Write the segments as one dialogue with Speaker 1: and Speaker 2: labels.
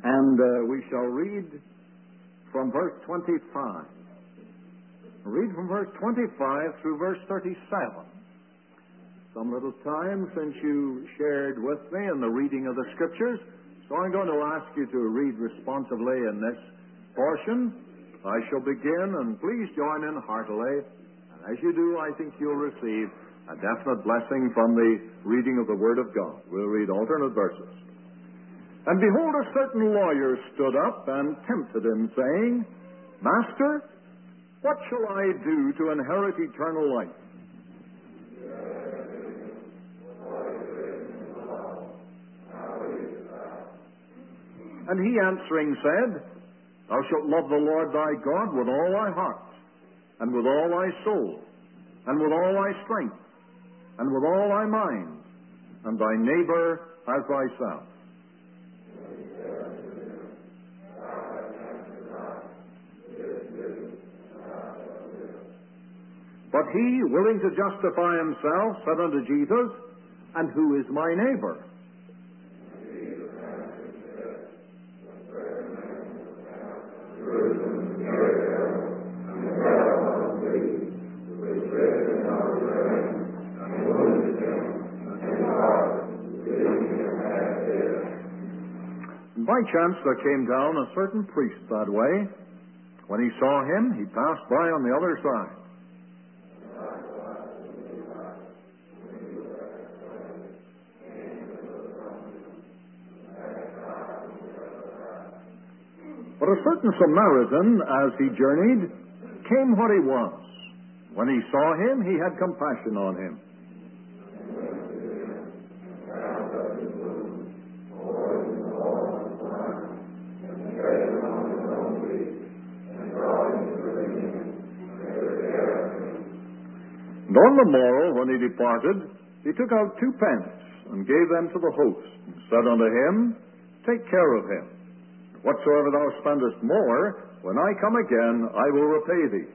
Speaker 1: And we shall read from verse 25. Read from verse 25 through verse 37. Some little time since you shared with me in the reading of the Scriptures, so I'm going to ask you to read responsively in this portion. I shall begin, and please join in heartily. And as you do, I think you'll receive a definite blessing from the reading of the Word of God. We'll read alternate verses. And behold, a certain lawyer stood up and tempted him, saying, Master, what shall I do to inherit eternal life? And he answering said, Thou shalt love the Lord thy God with all thy heart, and with all thy soul, and with all thy strength, and with all thy mind, and thy neighbor as thyself. But he, willing to justify himself, said unto Jesus, And who is my neighbor? And by chance there came down a certain priest that way. When he saw him, he passed by on the other side. But a certain Samaritan, as he journeyed, came what he was. When he saw him, he had compassion on him. And on the morrow, when he departed, he took out 2 pence, and gave them to the host, and said unto him, Take care of him. Whatsoever thou spendest more, when I come again, I will repay thee.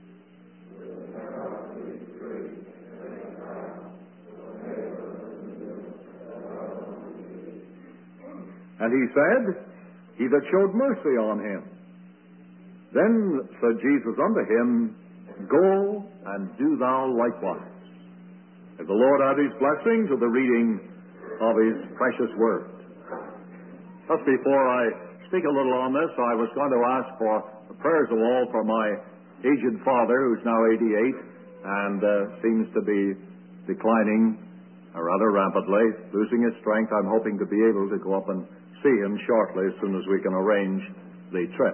Speaker 1: And he said, He that showed mercy on him. Then said Jesus unto him, Go and do thou likewise. May the Lord add his blessing to the reading of his precious word. Just before I speak a little on this, I was going to ask for the prayers of all for my aged father, who's now 88, and seems to be declining rather rapidly, losing his strength. I'm hoping to be able to go up and see him shortly, as soon as we can arrange the trip.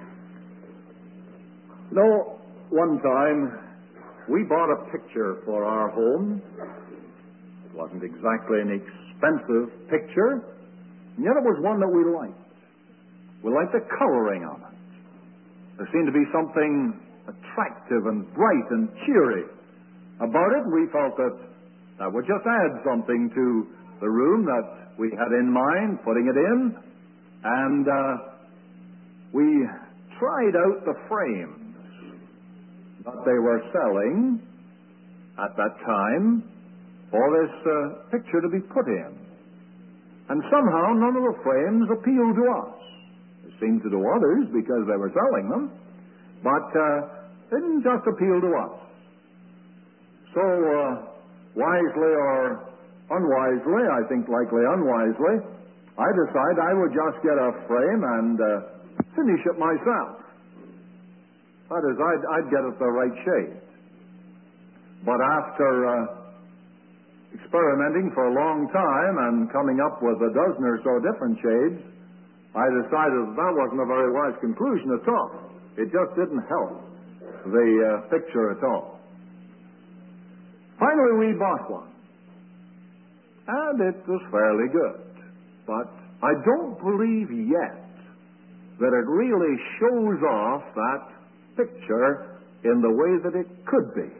Speaker 1: You know, one time we bought a picture for our home. It wasn't exactly an expensive picture, and yet it was one that we liked. We liked the coloring of it. There seemed to be something attractive and bright and cheery about it. We felt that that would just add something to the room that we had in mind, putting it in. And we tried out the frames that they were selling at that time for this picture to be put in. And somehow none of the frames appealed to us. Seemed to do others because they were selling them, but didn't just appeal to us. So, wisely or unwisely, I think likely unwisely, I decided I would just get a frame and finish it myself. That is, I'd get it the right shade. But after experimenting for a long time and coming up with a dozen or so different shades, I decided that wasn't a very wise conclusion at all. It just didn't help the picture at all. Finally, we bought one. And it was fairly good. But I don't believe yet that it really shows off that picture in the way that it could be.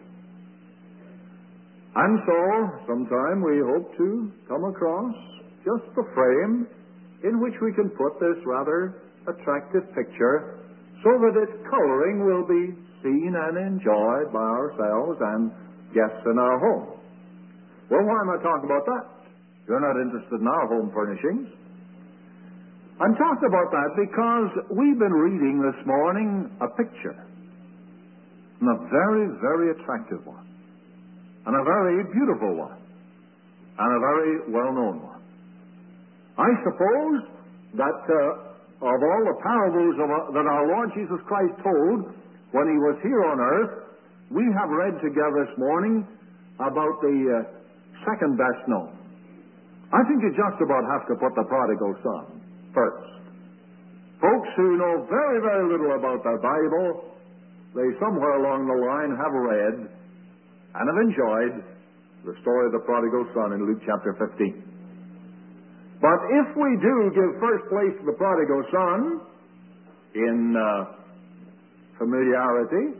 Speaker 1: And so, sometime we hope to come across just the frame in which we can put this rather attractive picture so that its coloring will be seen and enjoyed by ourselves and guests in our home. Well, why am I talking about that? You're not interested in our home furnishings. I'm talking about that because we've been reading this morning a picture, and a very, very attractive one, and a very beautiful one, and a very well-known one. I suppose that of all the parables that our Lord Jesus Christ told when he was here on earth, we have read together this morning about the second best known. I think you just about have to put the prodigal son first. Folks who know very, very little about the Bible, they somewhere along the line have read and have enjoyed the story of the prodigal son in Luke chapter 15. But if we do give first place to the prodigal son in familiarity,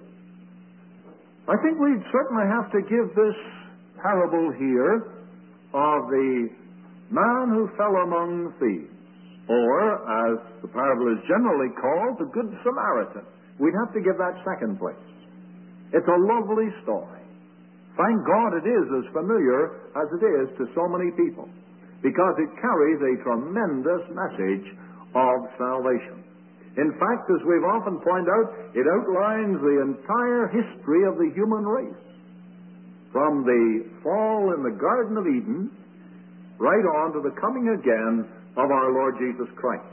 Speaker 1: I think we'd certainly have to give this parable here of the man who fell among thieves, or, as the parable is generally called, the Good Samaritan. We'd have to give that second place. It's a lovely story. Thank God it is as familiar as it is to so many people, because it carries a tremendous message of salvation. In fact, as we've often pointed out, it outlines the entire history of the human race, from the fall in the Garden of Eden right on to the coming again of our Lord Jesus Christ.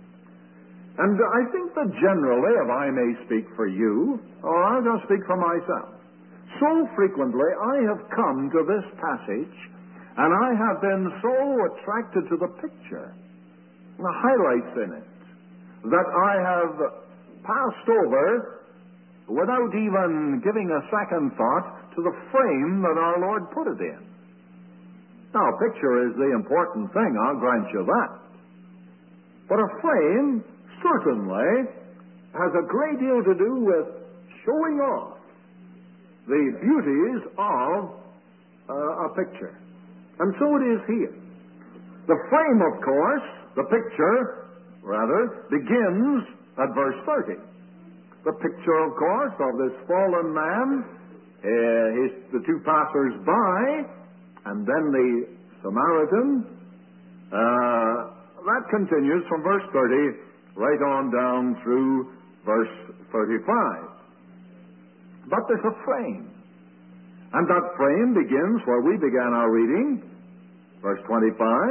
Speaker 1: And I think that generally, if I may speak for you, or I'll just speak for myself, so frequently I have come to this passage and I have been so attracted to the picture, the highlights in it, that I have passed over, without even giving a second thought, to the frame that our Lord put it in. Now, a picture is the important thing, I'll grant you that. But a frame certainly has a great deal to do with showing off the beauties of a picture. And so it is here. The frame, of course, the picture, rather, begins at verse 30. The picture, of course, of this fallen man, the two passers-by, and then the Samaritan. That continues from verse 30 right on down through verse 35. But there's a frame. And that frame begins where we began our reading, verse 25,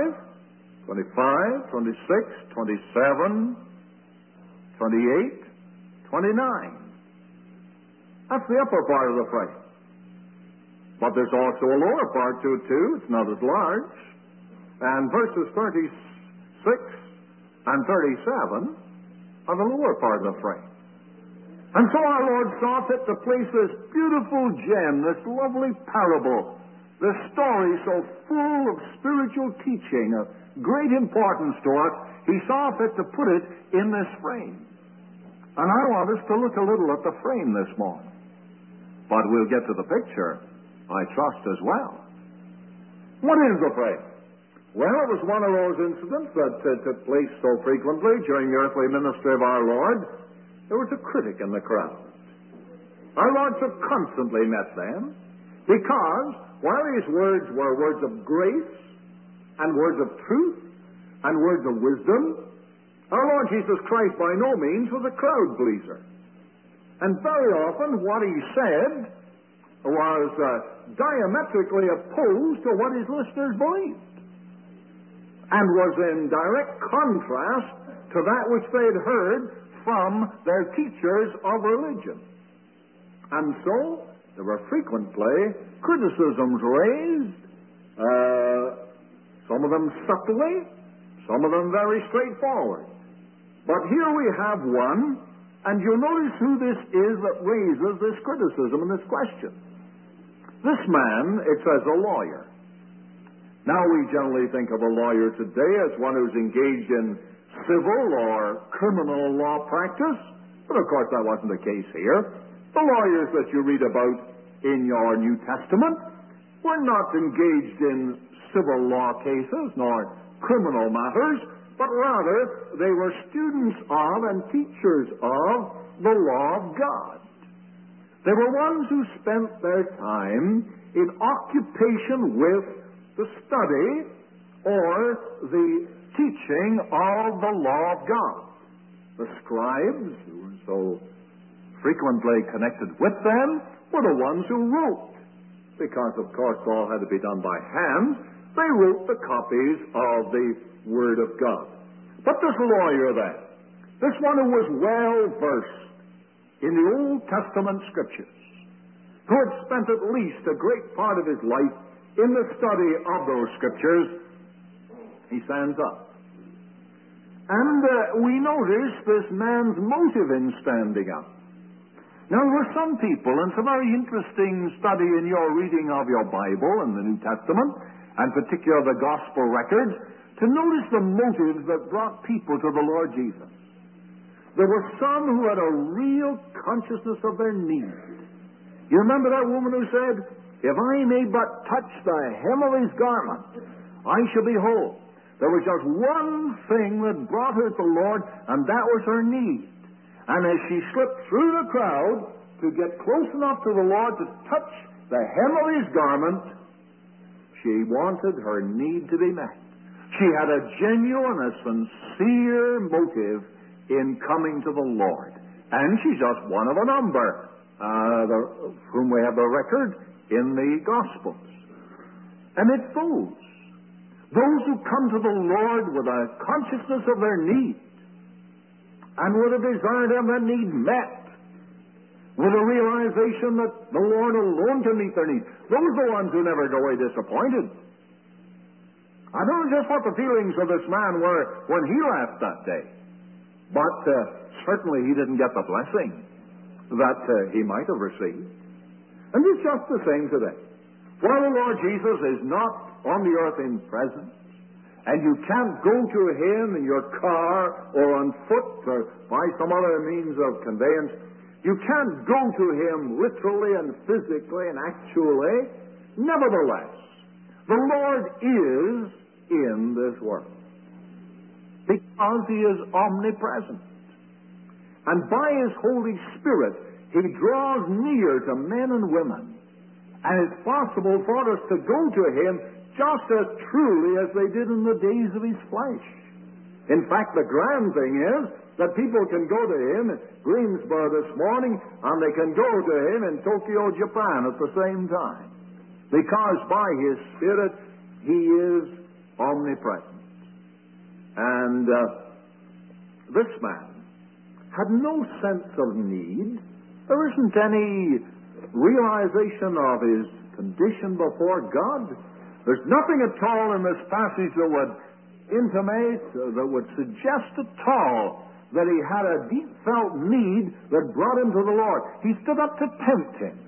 Speaker 1: 25, 26, 27, 28, 29. That's the upper part of the frame. But there's also a lower part to it, too. It's not as large. And verses 36 and 37 are the lower part of the frame. And so our Lord saw fit to place this beautiful gem, this lovely parable, this story so full of spiritual teaching, of great importance to us, He saw fit to put it in this frame. And I want us to look a little at the frame this morning. But we'll get to the picture, I trust, as well. What is the frame? Well, it was one of those incidents that took place so frequently during the earthly ministry of our Lord. There was a critic in the crowd. Our Lord so constantly met them because while His words were words of grace and words of truth and words of wisdom, our Lord Jesus Christ by no means was a crowd pleaser. And very often what He said was diametrically opposed to what His listeners believed, and was in direct contrast to that which they had heard from their teachers of religion. And so there were frequently criticisms raised, some of them subtly, some of them very straightforward. But here we have one, and you'll notice who this is that raises this criticism and this question. This man, it says, a lawyer. Now, we generally think of a lawyer today as one who's engaged in civil or criminal law practice, but of course that wasn't the case here. The lawyers that you read about in your New Testament were not engaged in civil law cases nor criminal matters, but rather they were students of and teachers of the law of God. They were ones who spent their time in occupation with the study or the teaching of the law of God. The scribes, who were so frequently connected with them, were the ones who wrote. Because, of course, all had to be done by hand, they wrote the copies of the Word of God. But this lawyer then, this one who was well versed in the Old Testament Scriptures, who had spent at least a great part of his life in the study of those Scriptures, he stands up. And we notice this man's motive in standing up. Now, there were some people, and it's a very interesting study in your reading of your Bible and the New Testament, and particularly the Gospel records, to notice the motives that brought people to the Lord Jesus. There were some who had a real consciousness of their need. You remember that woman who said, "If I may but touch the hem of his garment, I shall be whole." There was just one thing that brought her to the Lord, and that was her need. And as she slipped through the crowd to get close enough to the Lord to touch the hem of his garment, she wanted her need to be met. She had a genuine, a sincere motive in coming to the Lord. And she's just one of a number, whom we have a record in the Gospels. And it's those who come to the Lord with a consciousness of their need, and with a desire to have that need met, with a realization that the Lord alone can meet their need. Those are the ones who never go away disappointed. I don't know just what the feelings of this man were when he left that day, but certainly he didn't get the blessing that he might have received. And it's just the same today. While the Lord Jesus is not on the earth in presence, and you can't go to him in your car or on foot or by some other means of conveyance, you can't go to him literally and physically and actually. Nevertheless, the Lord is in this world because he is omnipresent. And by his Holy Spirit, he draws near to men and women. And it's possible for us to go to him just as truly as they did in the days of his flesh. In fact, the grand thing is that people can go to him in Greensboro this morning, and they can go to him in Tokyo, Japan at the same time. Because by his Spirit, he is omnipresent. And this man had no sense of need. There isn't any realization of his condition before God. There's nothing at all in this passage that would intimate, that would suggest at all that he had a deep felt need that brought him to the Lord. He stood up to tempt him.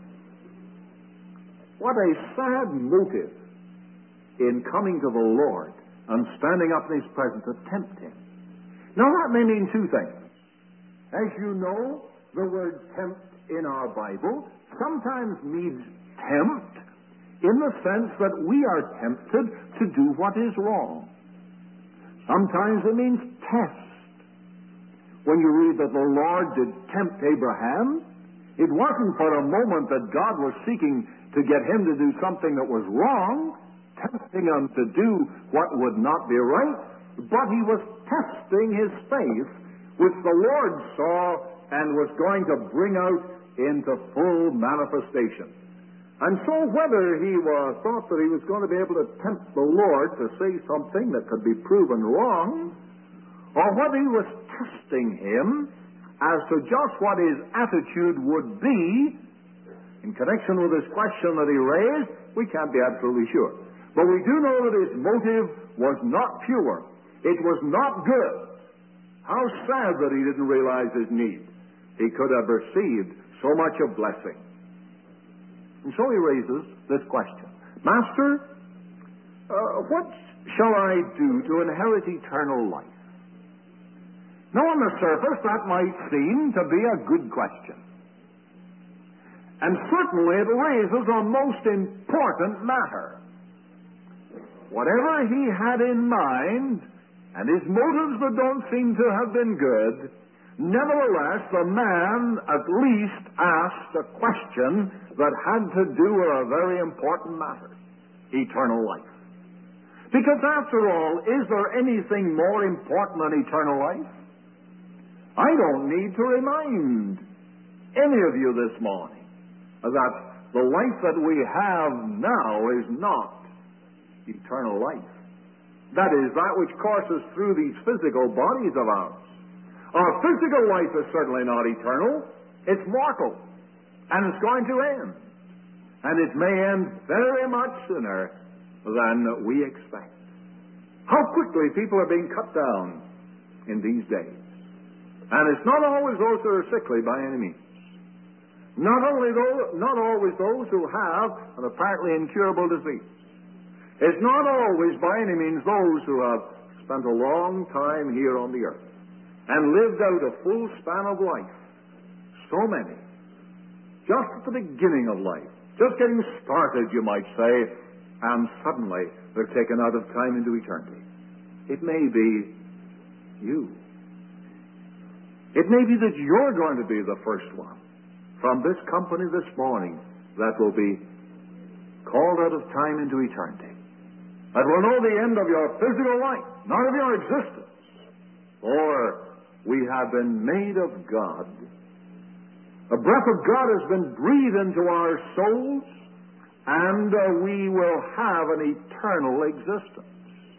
Speaker 1: What a sad motive in coming to the Lord and standing up in his presence to tempt him. Now that may mean two things. As you know, the word tempt in our Bible sometimes means tempt in the sense that we are tempted to do what is wrong. Sometimes it means test. When you read that the Lord did tempt Abraham, it wasn't for a moment that God was seeking to get him to do something that was wrong, tempting him to do what would not be right, but he was testing his faith, which the Lord saw and was going to bring out into full manifestation. And so whether he thought that he was going to be able to tempt the Lord to say something that could be proven wrong, or whether he was testing him as to just what his attitude would be in connection with this question that he raised, we can't be absolutely sure. But we do know that his motive was not pure. It was not good. How sad that he didn't realize his need. He could have received so much of blessing. And so he raises this question. Master, what shall I do to inherit eternal life? Now, on the surface, that might seem to be a good question. And certainly it raises a most important matter. Whatever he had in mind, and his motives that don't seem to have been good, nevertheless, the man at least asked a question that had to do with a very important matter: eternal life. Because after all, is there anything more important than eternal life? I don't need to remind any of you this morning that the life that we have now is not eternal life. That is, that which courses through these physical bodies of ours. Our physical life is certainly not eternal. It's mortal. And it's going to end. And it may end very much sooner than we expect. How quickly people are being cut down in these days. And it's not always those who are sickly by any means. Not always those who have an apparently incurable disease. It's not always by any means those who have spent a long time here on the earth and lived out a full span of life. So many. Just at the beginning of life. Just getting started, you might say, and suddenly they're taken out of time into eternity. It may be you. It may be that you're going to be the first one from this company this morning that will be called out of time into eternity. That will know the end of your physical life, not of your existence. For we have been made of God. The breath of God has been breathed into our souls, and we will have an eternal existence.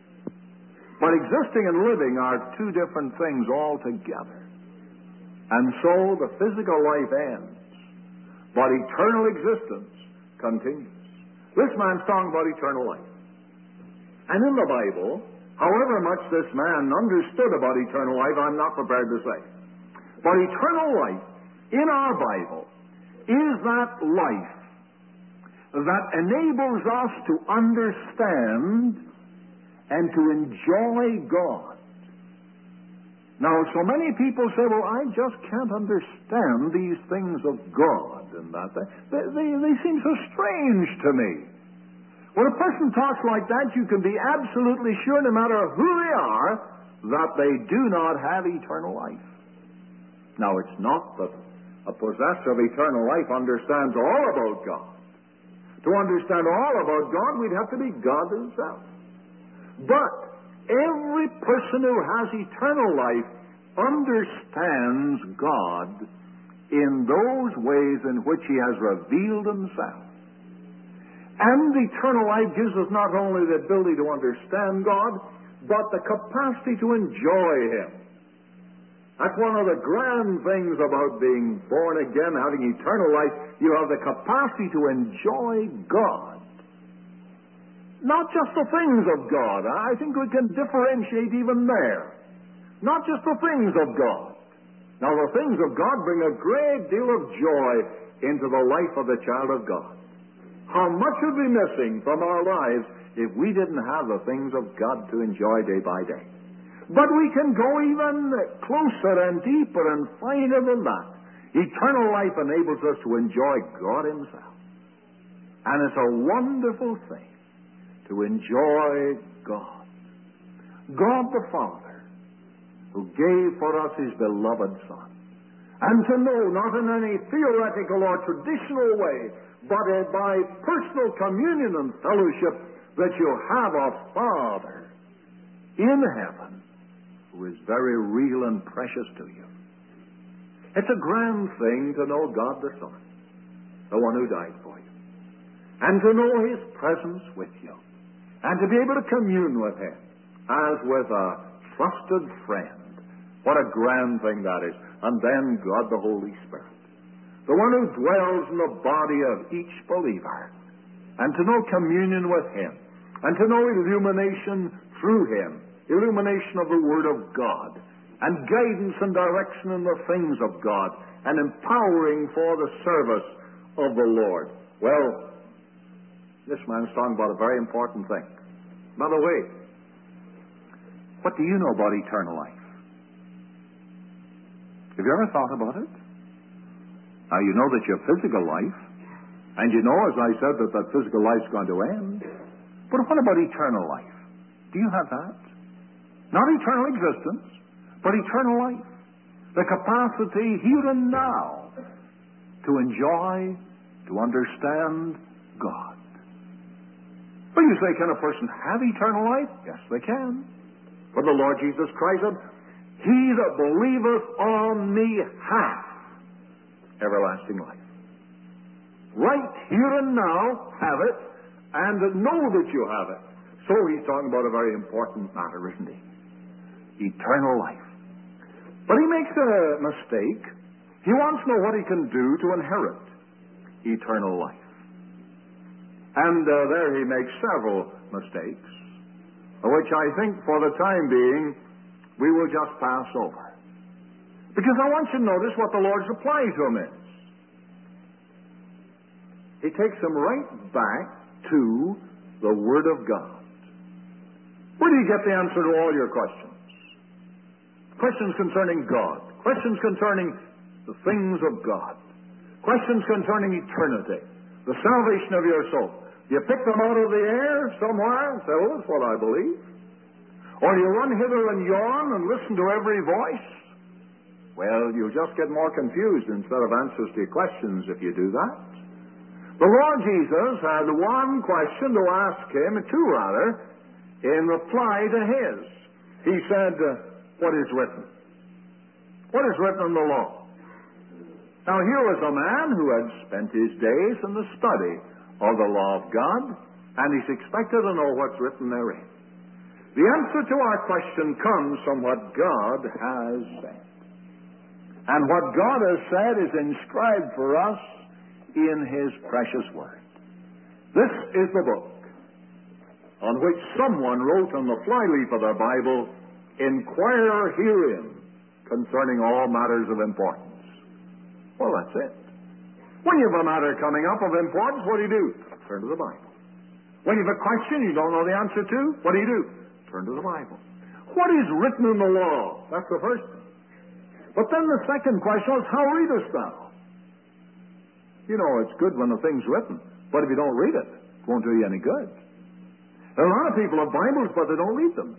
Speaker 1: But existing and living are two different things altogether. And so the physical life ends, but eternal existence continues. This man's talking about eternal life. And in the Bible, however much this man understood about eternal life, I'm not prepared to say. But eternal life in our Bible is that life that enables us to understand and to enjoy God. Now, so many people say, well, I just can't understand these things of God and that. They seem so strange to me. When a person talks like that, you can be absolutely sure, no matter who they are, that they do not have eternal life. Now, it's not that a possessor of eternal life understands all about God. To understand all about God, we'd have to be God himself. But every person who has eternal life understands God in those ways in which he has revealed himself. And eternal life gives us not only the ability to understand God, but the capacity to enjoy him. That's one of the grand things about being born again, having eternal life. You have the capacity to enjoy God. Not just the things of God. I think we can differentiate even there. Not just the things of God. Now, the things of God bring a great deal of joy into the life of the child of God. How much would be missing from our lives if we didn't have the things of God to enjoy day by day? But we can go even closer and deeper and finer than that. Eternal life enables us to enjoy God himself. And it's a wonderful thing to enjoy God. God the Father, who gave for us his beloved Son. And to know, not in any theoretical or traditional way, but by personal communion and fellowship, that you have a Father in heaven who is very real and precious to you. It's a grand thing to know God the Son, the one who died for you, and to know his presence with you, and to be able to commune with him as with a trusted friend. What a grand thing that is. And then God the Holy Spirit, the one who dwells in the body of each believer, and to know communion with him, and to know illumination through him, illumination of the Word of God, and guidance and direction in the things of God, and empowering for the service of the Lord. Well, this man's talking about a very important thing. By the way, what do you know about eternal life? Have you ever thought about it? Now, you know that your physical life, and you know, as I said, that that physical life's going to end. But what about eternal life? Do you have that? Not eternal existence, but eternal life. The capacity here and now to enjoy, to understand God. Well, you say, can a person have eternal life? Yes, they can. For the Lord Jesus Christ said, he that believeth on me hath everlasting life. Right here and now, have it, and know that you have it. So he's talking about a very important matter, isn't he? Eternal life. But he makes a mistake. He wants to know what he can do to inherit eternal life. And there he makes several mistakes, which I think for the time being we will just pass over. Because I want you to notice what the Lord's reply to him is. He takes him right back to the Word of God. Where do you get the answer to all your questions? Questions concerning God. Questions concerning the things of God. Questions concerning eternity. The salvation of your soul. You pick them out of the air somewhere and say, well, that's what I believe. Or you run hither and yon and listen to every voice. Well, you'll just get more confused instead of answers to your questions if you do that. The Lord Jesus had one question to ask him, two rather, in reply to his. He said, what is written? What is written in the law? Now here was a man who had spent his days in the study of the law of God, and he's expected to know what's written therein. The answer to our question comes from what God has said. And what God has said is inscribed for us in His precious Word. This is the book on which someone wrote on the flyleaf of their Bible, "Inquire herein concerning all matters of importance." Well, that's it. When you have a matter coming up of importance, what do? Turn to the Bible. When you have a question you don't know the answer to, what do? Turn to the Bible. What is written in the law? That's the first thing. But then the second question is, how readest thou? You know, it's good when the thing's written, but if you don't read it, it won't do you any good. There are a lot of people have Bibles, but they don't read them.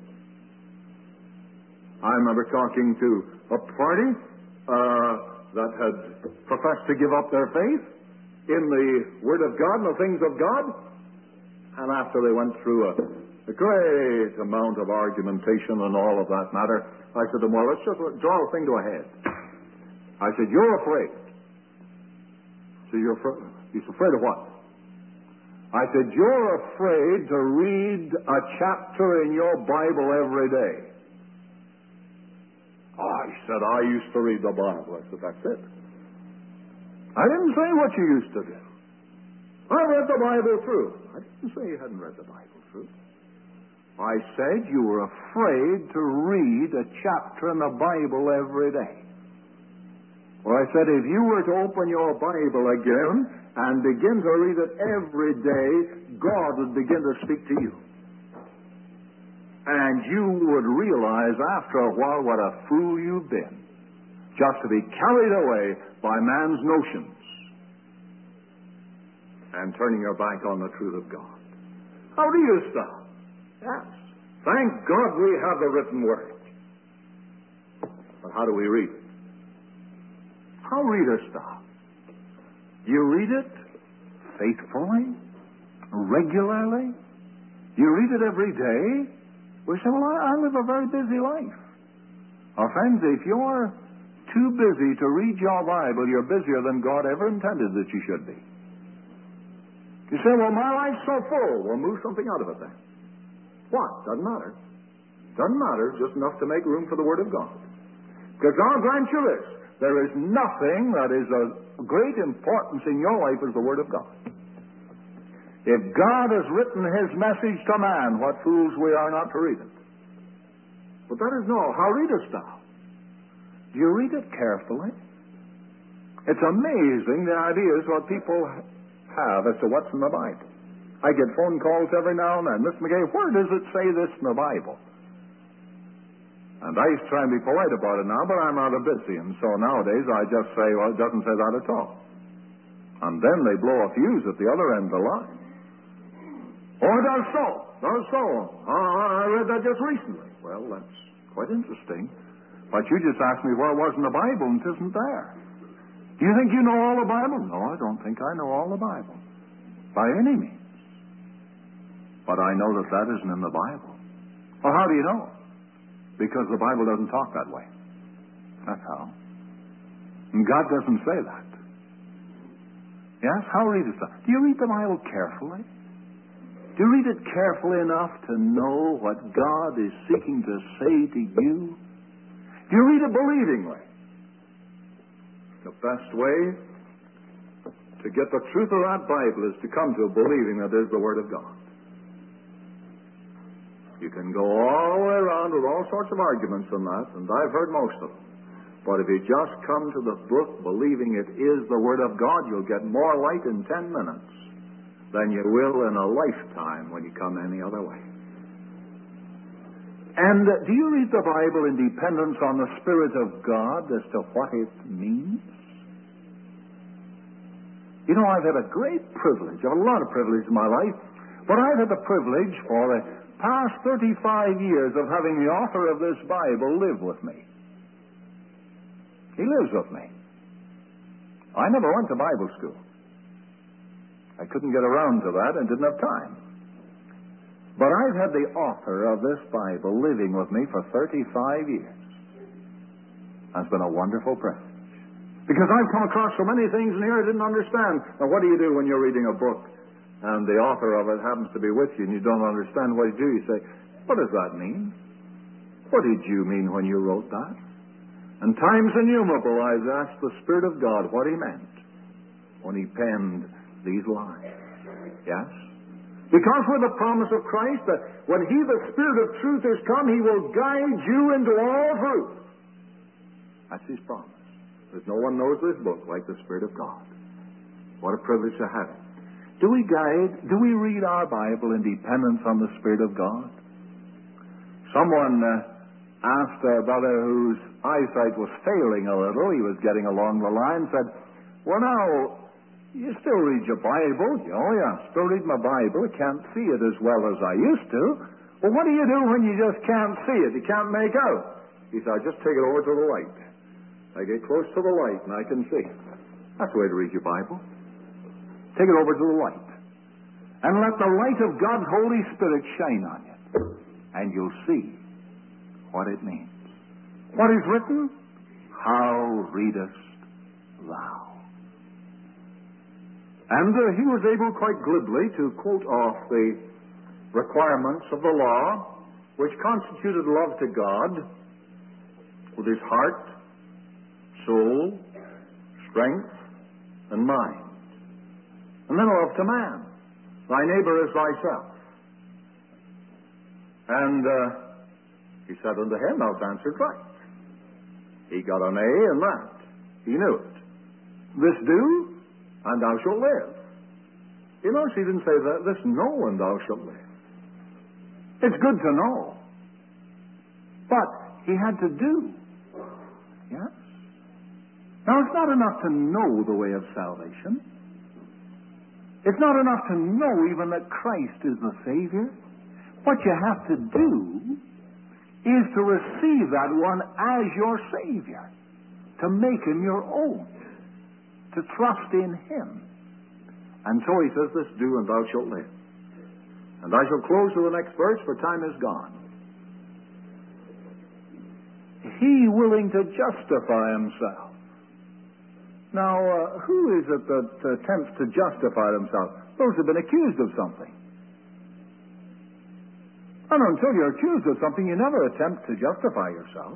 Speaker 1: I remember talking to a party that had professed to give up their faith in the Word of God and the things of God, and after they went through a great amount of argumentation and all of that matter, I said to them, well, let's just draw the thing to a head. I said, you're afraid. So he's afraid of what? I said, you're afraid to read a chapter in your Bible every day. I said, I used to read the Bible. I said, that's it. I didn't say what you used to do. I read the Bible through. I didn't say you hadn't read the Bible through. I said you were afraid to read a chapter in the Bible every day. Well, I said, if you were to open your Bible again and begin to read it every day, God would begin to speak to you. And you would realize after a while what a fool you've been, just to be carried away by man's notions and turning your back on the truth of God. How do you stop? Yes. Thank God we have the written Word. But how do we read it? How readest thou? You read it faithfully, regularly? You read it every day? We say, well, I live a very busy life. Our friends, if you're too busy to read your Bible, you're busier than God ever intended that you should be. You say, well, my life's so full. Well, move something out of it then. What? Doesn't matter. Doesn't matter. Just enough to make room for the Word of God. Because I'll grant you this. There is nothing that is of great importance in your life as the Word of God. If God has written His message to man, what fools we are not to read it. But that is no. How readest thou? Do you read it carefully? It's amazing the ideas what people have as to what's in the Bible. I get phone calls every now and then. Miss McGay, where does it say this in the Bible? And I used to try and be polite about it now, but I'm rather busy, and so nowadays I just say, well, it doesn't say that at all. And then they blow a fuse at the other end of the line. Oh, it does so. Does so. I read that just recently. Well, that's quite interesting. But you just asked me where it was in the Bible, and it isn't there. Do you think you know all the Bible? No, I don't think I know all the Bible. By any means. But I know that that isn't in the Bible. Well, how do you know? Because the Bible doesn't talk that way. That's how. And God doesn't say that. Yes? How readest thou? Do you read the Bible carefully? Do you read it carefully enough to know what God is seeking to say to you? Do you read it believingly? The best way to get the truth of that Bible is to come to believing that it is the Word of God. You can go all the way around with all sorts of arguments on that, and I've heard most of them. But if you just come to the book believing it is the Word of God, you'll get more light in 10 minutes than you will in a lifetime when you come any other way. And do you read the Bible in dependence on the Spirit of God as to what it means? You know, I've had a great privilege, I've had a lot of privilege in my life, but I've had the privilege for the past 35 years of having the author of this Bible live with me. He lives with me. I never went to Bible school. I couldn't get around to that and didn't have time. But I've had the author of this Bible living with me for 35 years. That's been a wonderful privilege. Because I've come across so many things in here I didn't understand. Now, what do you do when you're reading a book and the author of it happens to be with you and you don't understand what you do? You say, what does that mean? What did you mean when you wrote that? And times innumerable I've asked the Spirit of God what He meant when He penned these lines. Yes? Because we're the promise of Christ that when He, the Spirit of truth, is come, He will guide you into all truth. That's His promise. There's no one knows this book like the Spirit of God. What a privilege to have it. Do we read our Bible in dependence on the Spirit of God? Someone asked a brother whose eyesight was failing a little, he was getting along the line, said, well, now, you still read your Bible? Oh, yeah, still read my Bible. I can't see it as well as I used to. Well, what do you do when you just can't see it? You can't make out? He said, I just take it over to the light. I get close to the light and I can see. That's the way to read your Bible. Take it over to the light. And let the light of God's Holy Spirit shine on you. And you'll see what it means. What is written? How readest thou? And he was able quite glibly to quote off the requirements of the law, which constituted love to God with his heart, soul, strength, and mind. And then love to man. Thy neighbor as thyself. And he said unto him, thou hast answered right. He got an A in that. He knew it. This do, and thou shalt live. You notice he didn't say that. This know, and thou shalt live. It's good to know. But he had to do. Yes? Now, it's not enough to know the way of salvation. It's not enough to know even that Christ is the Savior. What you have to do is to receive that one as your Savior, to make Him your own, to trust in Him. And so he says, this do, and thou shalt live. And I shall close to the next verse, for time is gone. He willing to justify himself. Now, who is it that attempts to justify themselves? Those who have been accused of something. And until you're accused of something, you never attempt to justify yourself.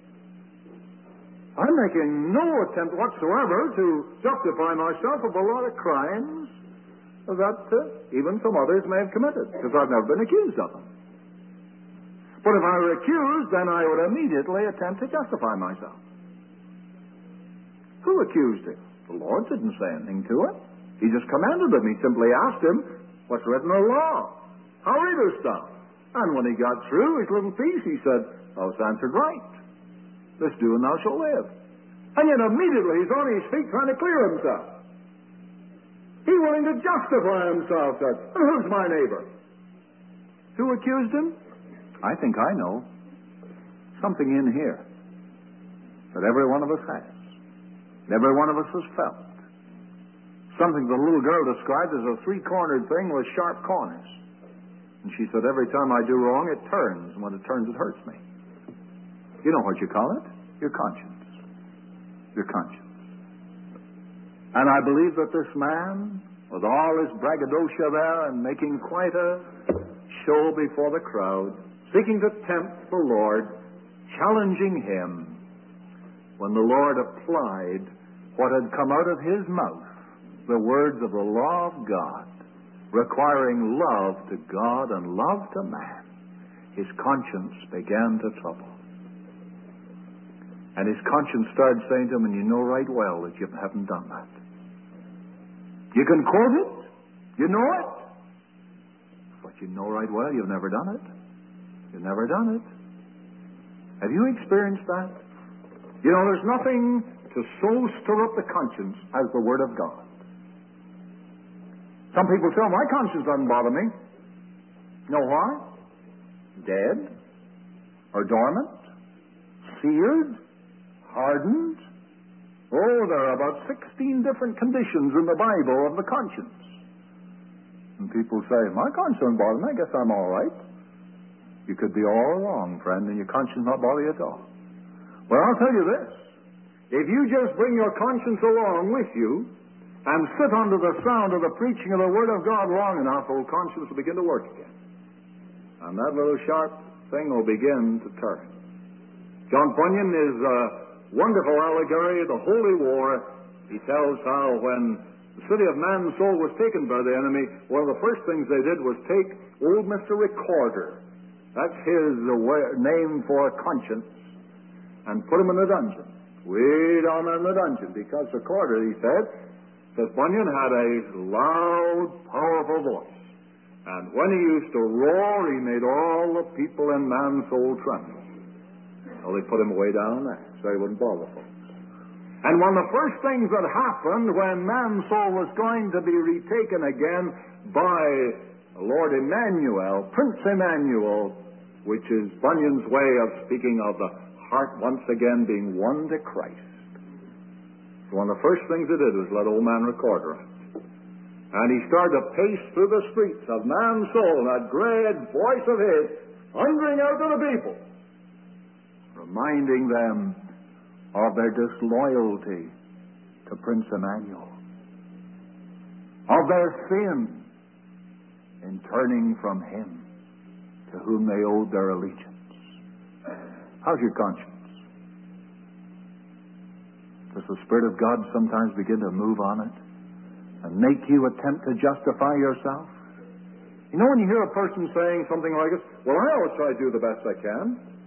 Speaker 1: I'm making no attempt whatsoever to justify myself of a lot of crimes that even some others may have committed, because I've never been accused of them. But if I were accused, then I would immediately attempt to justify myself. Who accused him? The Lord didn't say anything to him. He just commanded him. He simply asked him, what's written in the law? How readest thou? And when he got through his little piece, he said, thou hast answered right. This do, and thou shalt live. And yet immediately he's on his feet trying to clear himself. He's willing to justify himself. Said, and who's my neighbor? Who accused him? I think I know. Something in here that every one of us has. Every one of us has felt. Something the little girl described as a three-cornered thing with sharp corners. And she said, every time I do wrong, it turns. And when it turns, it hurts me. You know what you call it? Your conscience. Your conscience. And I believe that this man, with all his braggadocio there and making quite a show before the crowd, seeking to tempt the Lord, challenging him, when the Lord applied what had come out of his mouth, the words of the law of God, requiring love to God and love to man, his conscience began to trouble. And his conscience started saying to him, and you know right well that you haven't done that. You can quote it, you know it, but you know right well you've never done it. You've never done it. Have you experienced that? You know, there's nothing to so stir up the conscience as the Word of God. Some people say, my conscience doesn't bother me. You know why? Dead, or dormant, seared, hardened. Oh, there are about 16 different conditions in the Bible of the conscience. And people say, my conscience doesn't bother me, I guess I'm all right. You could be all wrong, friend, and your conscience not bother you at all. Well, I'll tell you this. If you just bring your conscience along with you and sit under the sound of the preaching of the Word of God long enough, old conscience will begin to work again. And that little sharp thing will begin to turn. John Bunyan is a wonderful allegory of the Holy War. He tells how when the city of Mansoul was taken by the enemy, one of the first things they did was take old Mr. Recorder. That's his name for conscience. And put him in the dungeon. Way down in the dungeon. Because Recorder, he says Bunyan had a loud, powerful voice. And when he used to roar, he made all the people in Mansoul tremble. So they put him way down there, so he wouldn't bother folks. And one of the first things that happened when Mansoul was going to be retaken again by Lord Emmanuel, Prince Emmanuel, which is Bunyan's way of speaking of the heart once again being won to Christ. So one of the first things he did was let old man Recorder out. And he started to pace through the streets of Mansoul, and that great voice of his thundering out to the people, reminding them of their disloyalty to Prince Emmanuel, of their sin in turning from him to whom they owed their allegiance. How's your conscience? Does the Spirit of God sometimes begin to move on it and make you attempt to justify yourself? You know, when you hear a person saying something like this, well, I always try to do the best I can.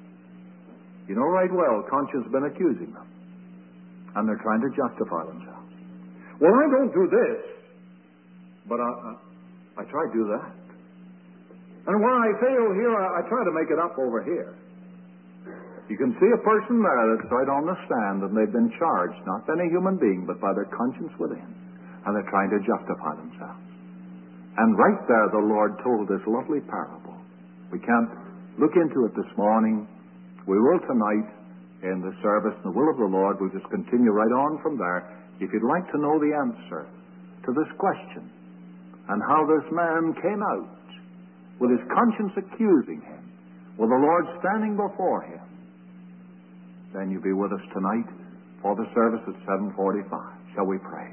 Speaker 1: You know right well, conscience has been accusing them. And they're trying to justify themselves. Well, I don't do this, but I try to do that. And when I fail here, I try to make it up over here. You can see a person there that's right on the stand, and they've been charged, not by any human being, but by their conscience within. And they're trying to justify themselves. And right there, the Lord told this lovely parable. We can't look into it this morning. We will tonight in the service, in the will of the Lord. We'll just continue right on from there. If you'd like to know the answer to this question and how this man came out with his conscience accusing him, with the Lord standing before him, then you'll be with us tonight for the service at 7:45. Shall we pray?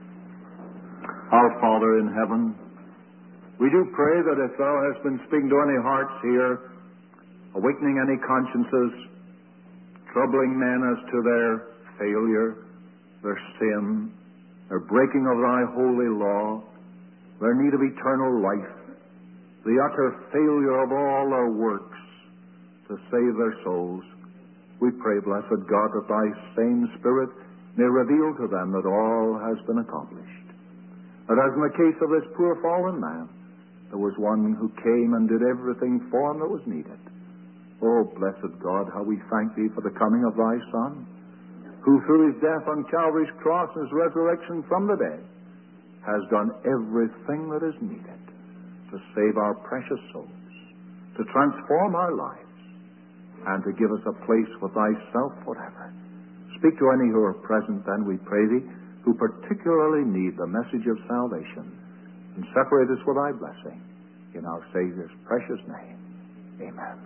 Speaker 1: Our Father in heaven, we do pray that if Thou hast been speaking to any hearts here, awakening any consciences, troubling men as to their failure, their sin, their breaking of Thy holy law, their need of eternal life, the utter failure of all their works to save their souls, we pray, blessed God, that Thy same Spirit may reveal to them that all has been accomplished. That as in the case of this poor fallen man, there was one who came and did everything for him that was needed. Oh, blessed God, how we thank Thee for the coming of Thy Son, who through His death on Calvary's cross and His resurrection from the dead has done everything that is needed to save our precious souls, to transform our lives, and to give us a place with Thyself forever. Speak to any who are present, then, we pray Thee, who particularly need the message of salvation, and separate us with Thy blessing. In our Savior's precious name, amen.